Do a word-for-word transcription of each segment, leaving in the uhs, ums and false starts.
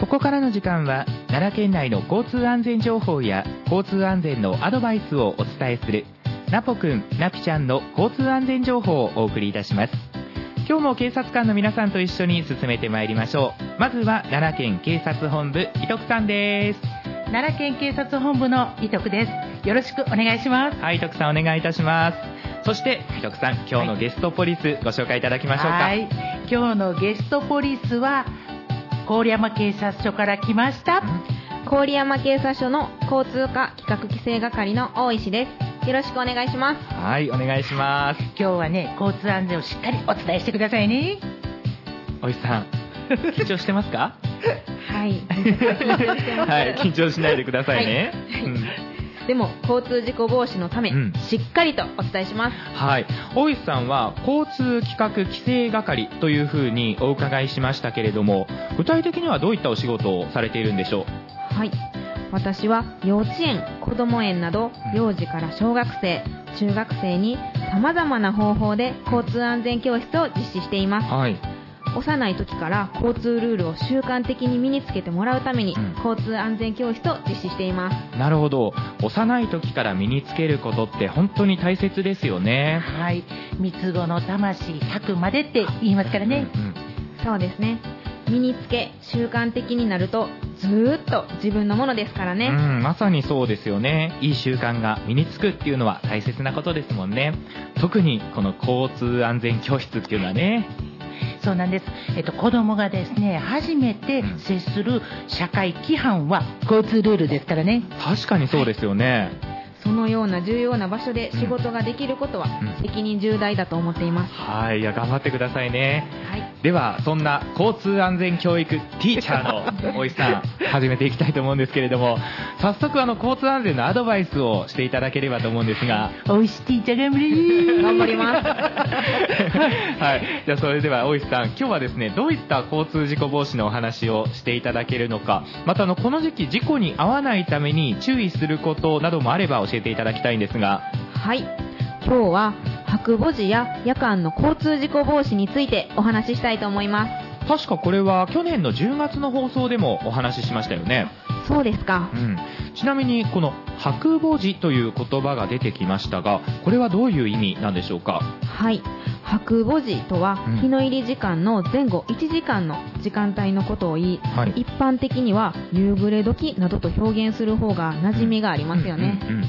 ここからの時間は奈良県内の交通安全情報や交通安全のアドバイスをお伝えするナポくん、ナピちゃんの交通安全情報をお送りいたします。今日も警察官の皆さんと一緒に進めてまいりましょう。まずは奈良県警察本部伊徳さんです。 奈良県警察本部の伊徳です。よろしくお願いします。 はい、伊徳さんお願いいたします。そして伊徳さん、今日のゲストポリスご紹介いただきましょうか。 はい、今日のゲストポリスは郡山警察署から来ました、 郡山警察署の交通課企画規制係の大石です。よろしくお願いします。 はい、お願いします。 今日はね、交通安全をしっかりお伝えしてくださいね。 大石さん、緊張してますか？ はいはい、緊張しないでくださいね。 はいうんでも交通事故防止のため、うん、しっかりとお伝えします。 はい、大石さんは交通企画規制係というふうにお伺いしましたけれども、具体的にはどういったお仕事をされているんでしょう？ はい、私は幼稚園、子ども園など幼児から小学生、中学生に様々な方法で交通安全教室を実施しています。はい、幼い時から交通ルールを習慣的に身につけてもらうために、うん、交通安全教室を実施しています。 なるほど。幼い時から身につけることって本当に大切ですよね。 はい、三つ子の魂ひゃくまでって言いますからね。うんうん、 そうですね。身につけ習慣的になるとずーっと自分のものですからね。 うん、まさにそうですよね。いい習慣が身につくっていうのは大切なことですもんね。特にこの交通安全教室っていうのはね。 そうなんです、えっと、子供がですね初めて接する社会規範は交通ルールですからね。 確かにそうですよね。はい、 そのような重要な場所で仕事ができることは責任重大だと思っています。 うんうん、はい、いや頑張ってくださいね。 はい、 ではそんな交通安全教育ティーチャーの大石さん始めていきたいと思うんですけれども、早速あの交通安全のアドバイスをしていただければと思うんですが。 大石ティーチャー頑張れ頑張りますはい、じゃあそれでは大石さん、今日はですねどういった交通事故防止のお話をしていただけるのか、またあのこの時期事故に遭わないために注意することなどもあれば教えていただきたいんですが。 はい、今日は白母時や夜間の交通事故防止についてお話ししたいと思います。 確かこれは去年のじゅうがつの放送でもお話ししましたよね。 そうですか。 うん、ちなみにこの白母時という言葉が出てきましたが、これはどういう意味なんでしょうか？ はい、白母時とは日の入り時間の前後いちじかんの時間帯のことを言い、はい、一般的には夕暮れ時などと表現する方が馴染みがありますよね。うんうんうんうん、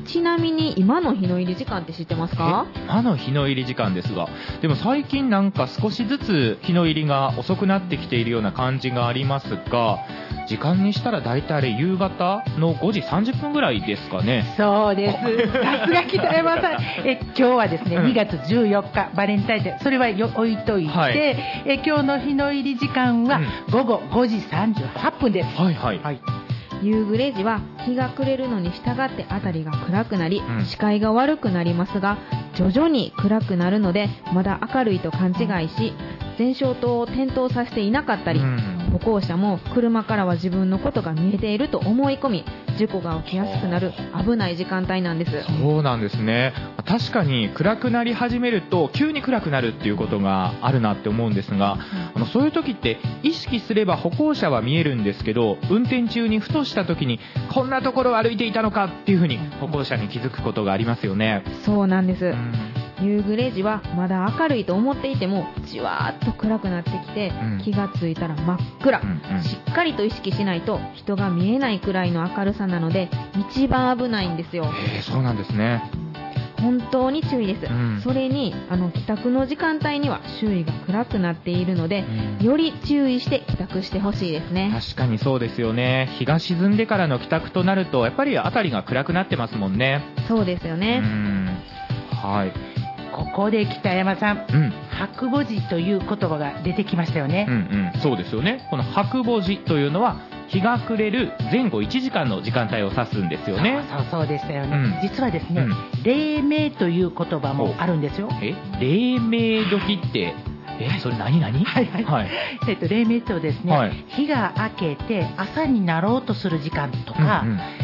ちなみに今の日の入り時間って知ってますか？ 今の日の入り時間ですが、でも最近なんか少しずつ日の入りが遅くなってきているような感じがありますが、時間にしたらだいたい夕方のごじさんじゅっぷんぐらいですかね。 そうです。さすが北山さん。え今日はですね、うん、にがつじゅうよっかバレンタインデー、それはよ置いといて、はい、え今日の日の入り時間はごごごじさんじゅうはっぷんです。 はいはい、はい、 夕暮れ時は日が暮れるのに従って辺りが暗くなり、うん、視界が悪くなりますが、徐々に暗くなるのでまだ明るいと勘違いし、前照灯を点灯させていなかったり、うん、歩行者も車からは自分のことが見えていると思い込み事故が起きやすくなる危ない時間帯なんです。 そうなんですね。確かに暗くなり始めると急に暗くなるっていうことがあるなって思うんですが、うん、あのそういう時って意識すれば歩行者は見えるんですけど、運転中にふとした時にこんなところを歩いていたのかっていうふうに歩行者に気づくことがありますよね。 そうなんです。うん、夕暮れ時はまだ明るいと思っていてもじわーっと暗くなってきて、うん、気がついたら真っ暗、うんうん、しっかりと意識しないと人が見えないくらいの明るさなので一番危ないんですよ。 へー、そうなんですね。 本当に注意です。うん、それにあの帰宅の時間帯には周囲が暗くなっているので、うん、より注意して帰宅してほしいですね。 確かにそうですよね。日が沈んでからの帰宅となるとやっぱり辺りが暗くなってますもんね。 そうですよね。 うん、はい。 ここで北山さん、うん、白母時という言葉が出てきましたよね。 うんうん、そうですよね。この白母時というのは日が暮れる前後いちじかんの時間帯を指すんですよね。 そうそうそうでしたよね。うん、実はですね、うん、黎明という言葉もあるんですよ。 え、黎明時ってえそれ何何はいはい、はい、えっと黎明とですね、はい、日が明けて朝になろうとする時間とか、うんうん、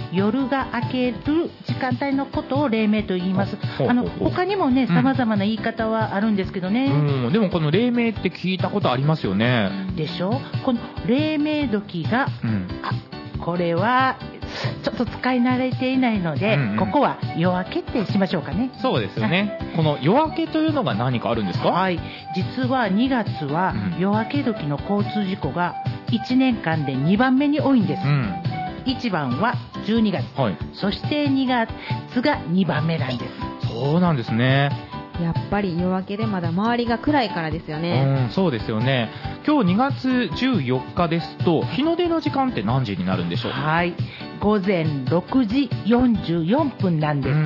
夜が明ける時間帯のことを黎明と言います。あの他にもね、様々な言い方はあるんですけどね、 うん、でもこの黎明って聞いたことありますよね。 でしょ。この黎明時が、うん、あ、これはちょっと使い慣れていないので、うんうん、ここは夜明けってしましょうかね。 そうですよね。この夜明けというのが何かあるんですか？ はい、実はにがつは夜明け時の交通事故がいちねんかんでにばんめに多いんです、うん、いちばんはじゅうにがつ、はい、そしてにがつがにばんめなんです。 そうなんですね。 やっぱり夜明けでまだ周りが暗いからですよね。 うん、そうですよね。今日にがつじゅうよっかですと、日の出の時間って何時になるんでしょう？ はい、ごぜんろくじよんじゅうよんぷんなんです。うん、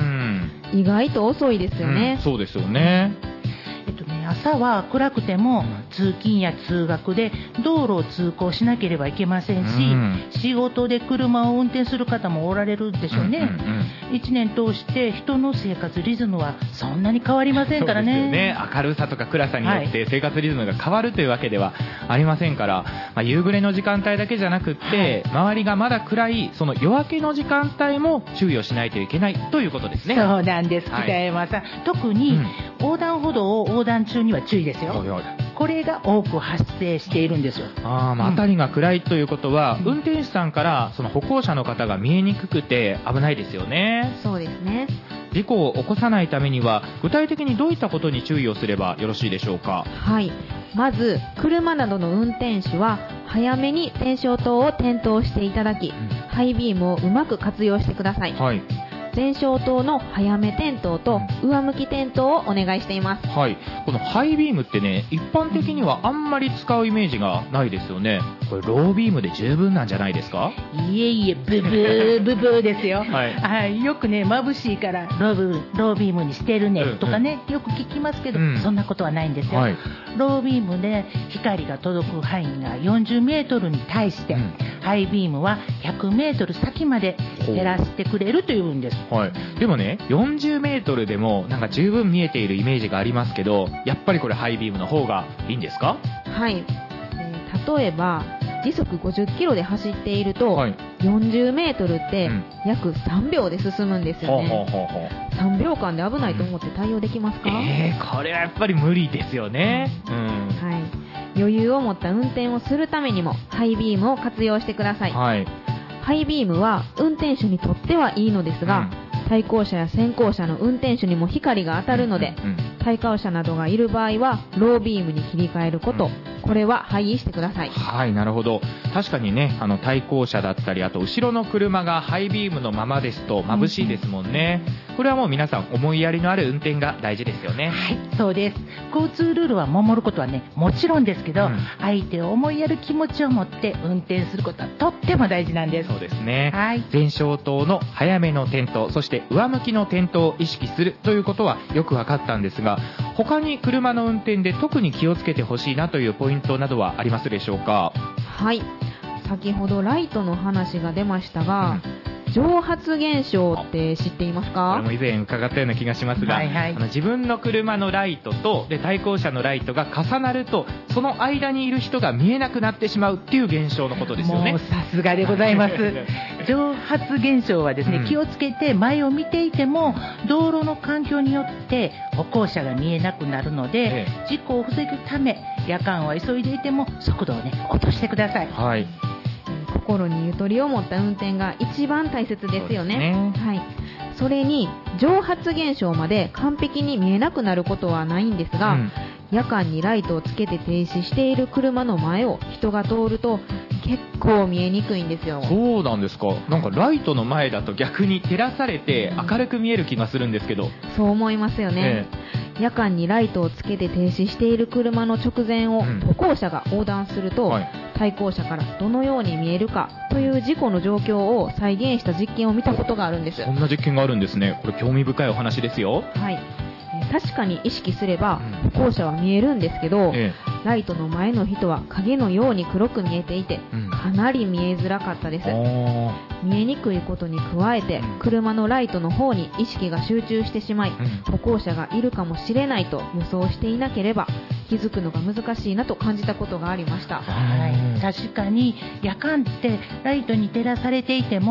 意外と遅いですよね。 うん、そうですよね。 えっとね、朝は暗くても通勤や通学で道路を通行しなければいけませんし、うん、仕事で車を運転する方もおられるでしょうね、うんうんうん、いちねん通して人の生活リズムはそんなに変わりませんからね。 そうですよね。明るさとか暗さによって生活リズムが変わるというわけではありませんから、まあ、夕暮れの時間帯だけじゃなくって、はい、周りがまだ暗いその夜明けの時間帯も注意をしないといけないということですね。 そうなんです、北山さん、はい、特に横断歩道を横断中には注意ですよ、はいはい、これが多く発生しているんですよ。 あ、まあ、辺りが暗いということは、うん、運転手さんからその歩行者の方が見えにくくて危ないですよね。 そうですね。 事故を起こさないためには具体的にどういったことに注意をすればよろしいでしょうか？ はい、まず車などの運転手は早めに点灯灯を点灯していただき、うん、ハイビームをうまく活用してください。はい、前照灯の早め点灯と上向き点灯をお願いしています。 はい、このハイビームってね、一般的にはあんまり使うイメージがないですよね。これロービームで十分なんじゃないですか？ いえいえ、ブブーブブーですよ、はいはい、よくね、眩しいからローブロービームにしてるねとかね、うんうん、よく聞きますけど、うん、そんなことはないんですよ、はい、ロービームで光が届く範囲がよんじゅうメートルに対して、うん、ハイビームはひゃくメートル先まで照らしてくれるというんです。 はい、でもね、よんじゅうメートルでもなんか十分見えているイメージがありますけど、やっぱりこれハイビームの方がいいんですか？ はい、えー、例えば時速ごじゅっキロで走っていると、はい、よんじゅうメートルって約さんびょうで進むんですよね、うん、ほうほうほう、さんびょうかんで危ないと思って対応できますか？ えー、これはやっぱり無理ですよね、うん、 はい、余裕を持った運転をするためにもハイビームを活用してください。はい、ハイビームは運転手にとってはいいのですが、うん、対向車や先行車の運転手にも光が当たるので、うんうんうん、対向車などがいる場合はロービームに切り替えること、うん、これは廃止してください。 はい、なるほど。確かにね、あの対向車だったり、あと後ろの車がハイビームのままですと眩しいですもんね、うん、これはもう皆さん思いやりのある運転が大事ですよね。 はい、そうです。交通ルールは守ることはね、もちろんですけど、うん、相手を思いやる気持ちを持って運転することはとっても大事なんです。 そうですね、はい、前照灯の早めの点灯、そして上向きの点灯を意識するということはよく分かったんですが、他に車の運転で特に気をつけてほしいなというポイントなどはありますでしょうか？ はい、先ほどライトの話が出ましたが、うん、蒸発現象って知っていますか？ これも以前伺ったような気がしますが、はいはい、あの自分の車のライトとで対向車のライトが重なると、その間にいる人が見えなくなってしまうっていう現象のことですよね。 もうさすがでございます蒸発現象はですね、うん、気をつけて前を見ていても道路の環境によって歩行者が見えなくなるので、ええ、事故を防ぐため夜間は急いでいても速度をね落としてください。 はい、 心にゆとりを持った運転が一番大切ですよね。 ね、 はい、それに蒸発現象まで完璧に見えなくなることはないんですが、うん、夜間にライトをつけて停止している車の前を人が通ると結構見えにくいんですよ。 そうなんですか。なんかライトの前だと逆に照らされて明るく見える気がするんですけど、うん、 そう思いますよね、ええ、夜間にライトをつけて停止している車の直前を歩行者が横断すると、うん、はい、対向車からどのように見えるかという事故の状況を再現した実験を見たことがあるんです。 そんな実験があるんですね。これ興味深いお話ですよ。 はい、確かに意識すれば歩行者は見えるんですけど、ええ、ライトの前の人は影のように黒く見えていて、うん、かなり見えづらかったです。見えにくいことに加えて、うん、車のライトの方に意識が集中してしまい、うん、歩行者がいるかもしれないと予想していなければ気づくのが難しいなと感じたことがありました。 はい、確かに夜間ってライトに照らされていても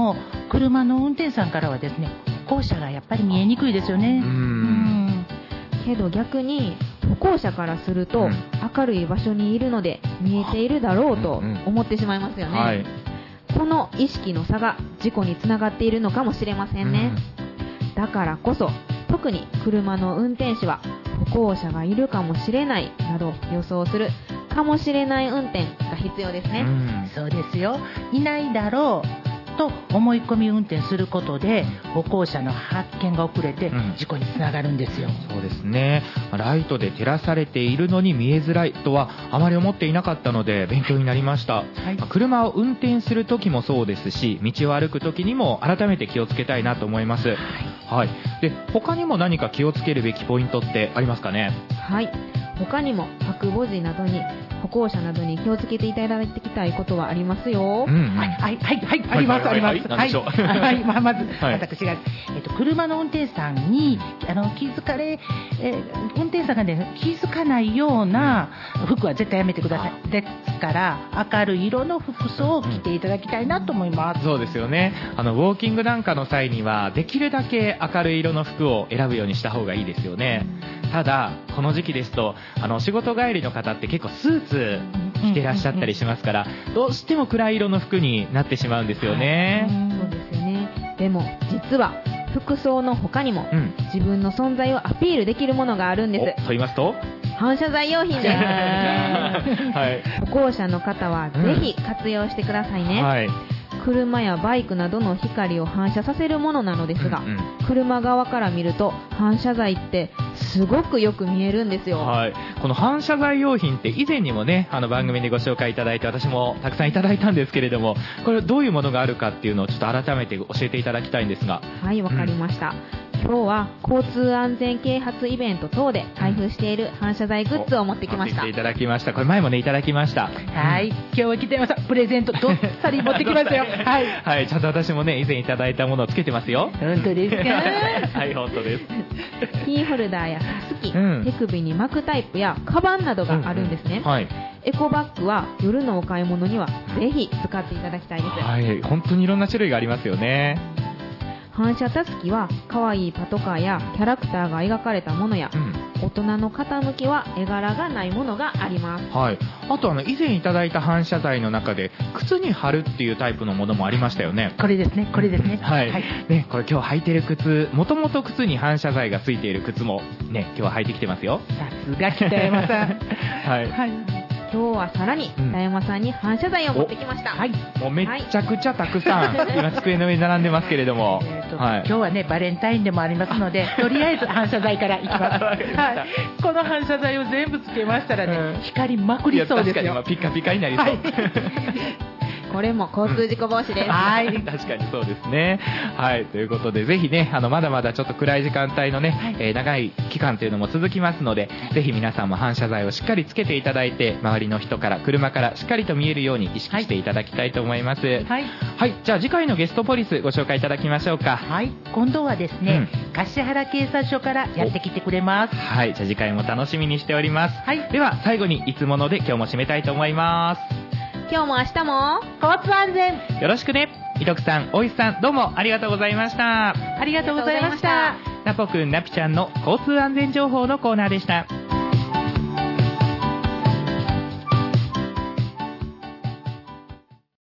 車の運転手さんからはですね、歩行者がやっぱり見えにくいですよね。 うんうんけど逆に歩行者からすると、 うん明るい場所にいるので見えているだろうと思ってしまいますよね、 はい。 この意識の差が事故につながっているのかもしれませんね、だからこそ特に車の運転手は歩行者がいるかもしれないなど予想するかもしれない運転が必要ですね、 うんそうですよ。いないだろうと思い込み運転することで歩行者の発見が遅れてうん事故につながるんですよ。 そうですね。ライトで照らされているのに見えづらいとはあまり思っていなかったので勉強になりました。 はい車を運転する時もそうですし、道を歩く時にも改めて気をつけたいなと思います。はい。で、他にも何か気をつけるべきポイントってありますかね？ はい。他にも白母字などに歩行者などに気をつけていただきたいことはありますよ、 うんうんはいはいはいはいありますあります。 何でしょうはいはいまあまずはい私がえっと車の運転手さんにあの気づかれえー運転手さんがね気づかないような服は絶対やめてください。ですから明るい色の服装を着ていただきたいなと思います。 そうですよね。あのウォーキングなんかの際にはできるだけ明るい色の服を選ぶようにした方がいいですよね。ただこの時期ですとあの仕事帰りの方って結構スーツ着てらっしゃったりしますからどうしても暗い色の服になってしまうんですよね。 そうですよね。でも実は服装の他にも、 うん自分の存在をアピールできるものがあるんでおす。 と言いますと反射材用品ですはい歩行者の方はぜひ活用してくださいね、 はい。 車やバイクなどの光を反射させるものなのですが、 うんうん車側から見ると反射材ってすごくよく見えるんですよ、 はい、この反射材用品って以前にもねあの番組でご紹介いただいて私もたくさんいただいたんですけれどもこれどういうものがあるかっていうのをちょっと改めて教えていただきたいんですが。 はい、わかりました、今日は交通安全啓発イベント等で配布している反射材グッズを持ってきました持ってきていただきました。これ前もねいただきました。 はい今日は北山さんプレゼントどっさり持ってきましたよ。はいはい、ちゃんと私もね以前いただいたものをつけてますよ。 本当ですか？ はい本当です。 キーホルダーやタスキ、 うん手首に巻くタイプやカバンなどがあるんですね、 うんうんはいエコバッグは夜のお買い物にはぜひ使っていただきたいです、 はい、本当にいろんな種類がありますよね。 反射タスキは可愛いパトカーやキャラクターが描かれたものや、 うん大人の傾きは絵柄がないものがありますはい、あとあの以前いただいた反射材の中で靴に貼るっていうタイプのものもありましたよね。 これですねこれですね。 はい、ね、これ今日履いてる靴、もともと靴に反射材がついている靴もね、今日は履いてきてますよ。 さすが北山さん。 はい。 はい。 今日はさらにうん北山さんに反射材を持ってきました、 はい。 もうめっちゃくちゃたくさん、今机の上に並んでますけれども、 えーとはい。 今日はねバレンタインでもありますのでとりあえず反射材からいきます。 わかりましたはい。この反射材を全部つけましたらね、 うん光りまくいやりそうです確かにまあよ。 ピッカピカになりそう。 はいこれも交通事故防止です、 はい確かにそうですね。はい。ということで、ぜひね、あの、まだまだちょっと暗い時間帯のね、 はいえー長い期間というのも続きますので、ぜひ皆さんも反射材をしっかりつけていただいて、周りの人から、車からしっかりと見えるように意識していただきたいと思います。はい。 はい。 じゃあ次回のゲストポリスご紹介いただきましょうか。 はい。今度はですね、橿原警察署からやってきてくれます。 はい。じゃあ次回も楽しみにしております。 はい。 では、最後にいつもので今日も締めたいと思います。 今日も明日も交通安全よろしくね。いとくさん、おいしさん、どうもありがとうございました。 ありがとうございました。 ナポくん、ナピちゃんの交通安全情報のコーナーでした。